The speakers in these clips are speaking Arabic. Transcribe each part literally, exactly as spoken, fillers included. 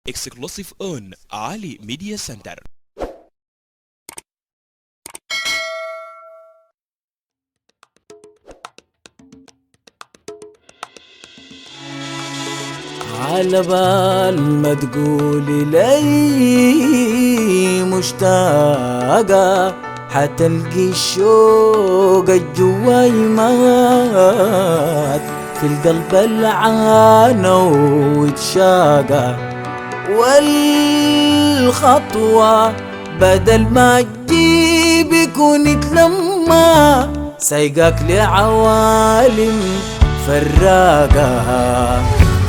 exclusive on Ali Media Center. على بال ما تقولي لي مشتاقة حتلقي الشوق الجواي مات في القلب العانى واتشاقى، والخطوة بدل ما تجيب يكون يتلمى سايقاك لعوالم فراقة.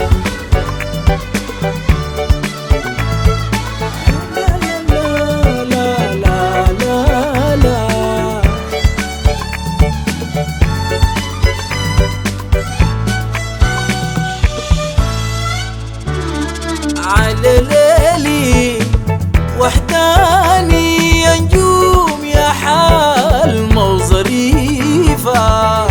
على ليلي وحداني يا نجوم يا حالمة وظريفة،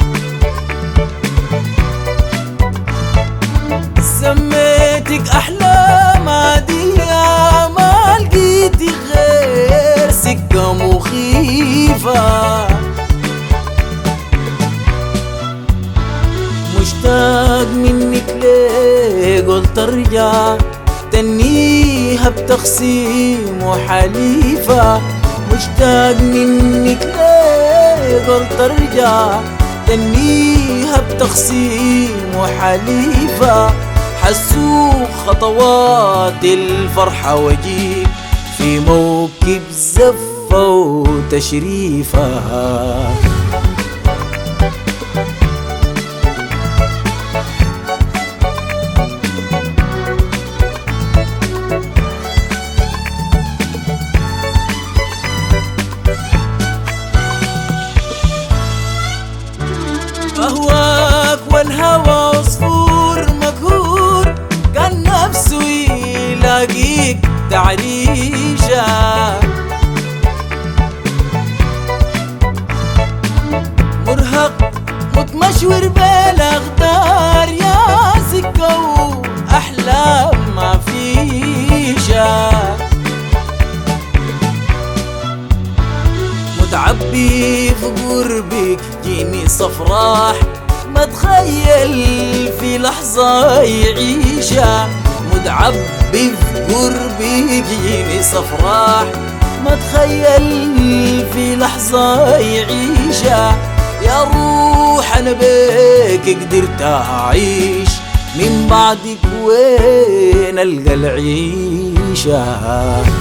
سميتك أحلام عادية ما لقيتي غير سكة مخيفة. مشتاق منك ليه قلت ارجع تنيها بتقسيم وحليفة، مشتاق منك ليه قلت ارجع تنيها بتقسيم وحليفة. حسوق خطوات الفرحة واجيك في موكب زفة وتشريفة. أهواك والهوى عصفور مقهور كان نفسه يلاقيك تعريشة، مرهق متمشور بالأخضار يا سكة وأحلام ما فيشة، متعبي في قربك جيني صفراح ما تخيل في لحظة يعيشها، متعبي في قربك جيني صفراح ما تخيل في لحظة يعيشها. يا روح أنا بيك قدرت أعيش من بعدك وين ألقى العيشة.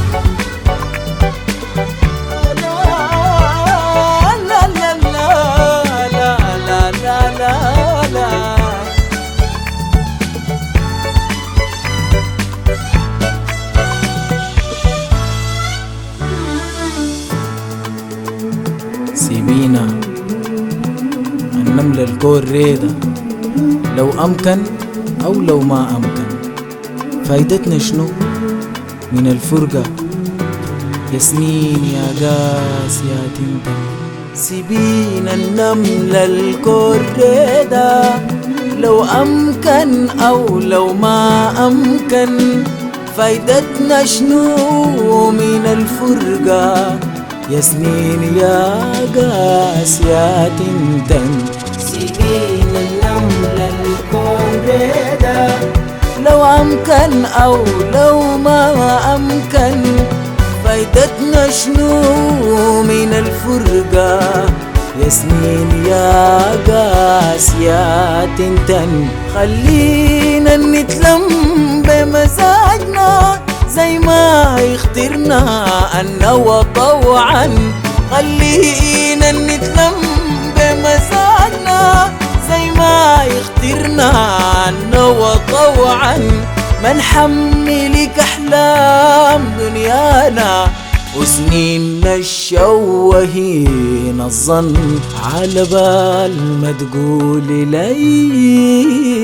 سيبينا النملة الكور ريدة لو أمكن أو لو ما أمكن، فايدتنا شنو من الفرقة يا سنين يا قاس يا تنتن. سيبينا النملة الكور ريدة لو أمكن أو لو ما أمكن، فايدتنا شنو من الفرقة يا سنين يا قاس يا تنتن. سيبينا النملة الكون ريدة لو أمكن أو لو ما أمكن، فايدتنا شنو من الفرقة يا سنين يا قاس يا تنتن. خلينا نتلم بمزاجنا زي ما يخترنا النوى طوعا، خلينا نتلم بمزاجنا زي ما يخترنا النوى طوعا. ما نحملك أحلام دنيانا وسنيننا الشوهين الظن، على بال ما تقولي لي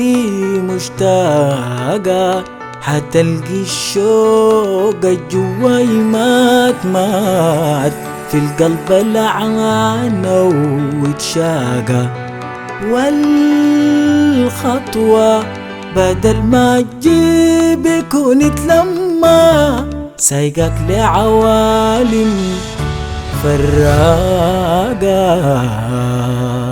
مشتاقة حتلقي الشوق الجواي مات مات في القلب العانى واتشاقى، والخطوة بدل ما تجيب يكون يتلمى سايقك لعوالم فراقة.